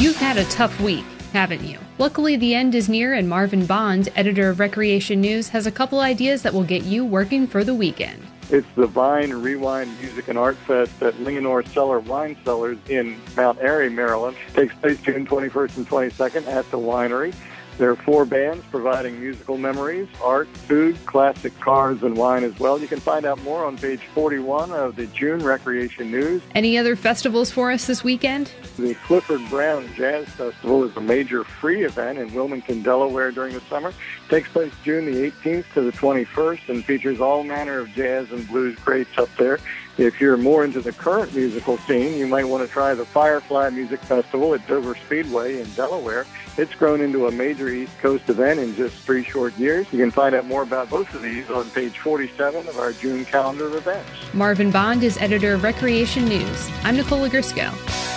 You've had a tough week, haven't you? Luckily, the end is near, and Marvin Bond, editor of Recreation News, has a couple ideas that will get you working for the weekend. It's the Vine Rewind Music and Art Fest at Leonore Cellar Wine Cellars in Mount Airy, Maryland. It takes place June 21st and 22nd at the winery. There are 4 bands providing musical memories, art, food, classic cars, and wine as well. You can find out more on page 41 of the June Recreation News. Any other festivals for us this weekend? The Clifford Brown Jazz Festival is a major free event in Wilmington, Delaware during the summer. It takes place June the 18th to the 21st and features all manner of jazz and blues greats up there. If you're more into the current musical scene, you might want to try the Firefly Music Festival at Dover Speedway in Delaware. It's grown into a major East Coast event in just 3 short years. You can find out more about both of these on page 47 of our June calendar of events. Marvin Bond is editor of Recreation News. I'm Nicole Grisco.